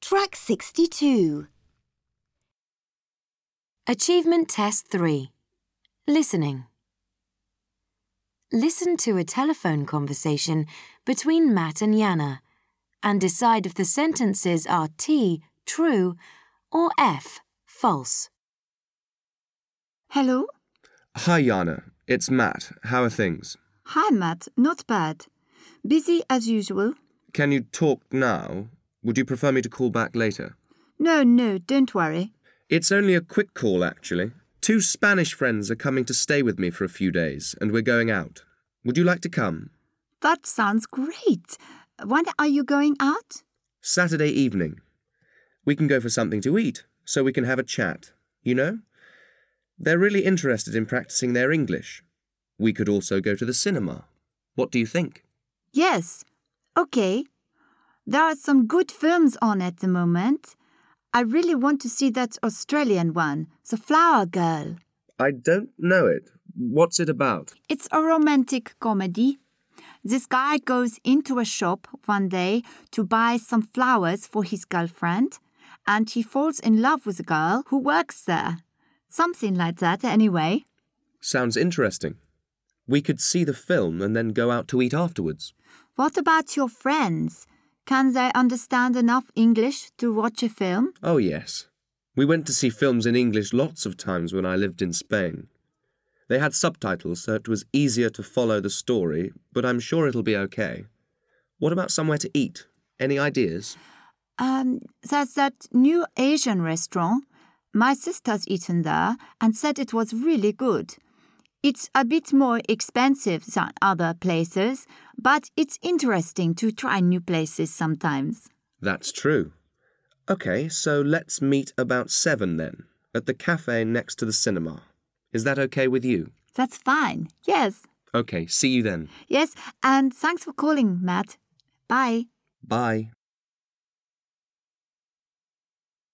Track 62. Achievement Test 3. Listening. Listen to a telephone conversation between Matt and Jana and decide if the sentences are T, true, or F, false. Hello? Hi, Jana. It's Matt. How are things? Hi, Matt. Not bad. Busy as usual. Can you talk now? Would you prefer me to call back later? No, don't worry. It's only a quick call, actually. 2 Spanish friends are coming to stay with me for a few days, and we're going out. Would you like to come? That sounds great. When are you going out? Saturday evening. We can go for something to eat, so we can have a chat, you know? They're really interested in practicing their English. We could also go to the cinema. What do you think? Yes. Okay. There are some good films on at the moment. I really want to see that Australian one, The Flower Girl. I don't know it. What's it about? It's a romantic comedy. This guy goes into a shop one day to buy some flowers for his girlfriend, and he falls in love with a girl who works there. Something like that, anyway. Sounds interesting. We could see the film and then go out to eat afterwards. What about your friends? Can they understand enough English to watch a film? Oh, yes. We went to see films in English lots of times when I lived in Spain. They had subtitles, so it was easier to follow the story, but I'm sure it'll be okay. What about somewhere to eat? Any ideas? There's that new Asian restaurant. My sister's eaten there and said it was really good. It's a bit more expensive than other places, but it's interesting to try new places sometimes. That's true. OK, so let's meet about 7 then, at the cafe next to the cinema. Is that OK with you? That's fine, yes. OK, see you then. Yes, and thanks for calling, Matt. Bye. Bye.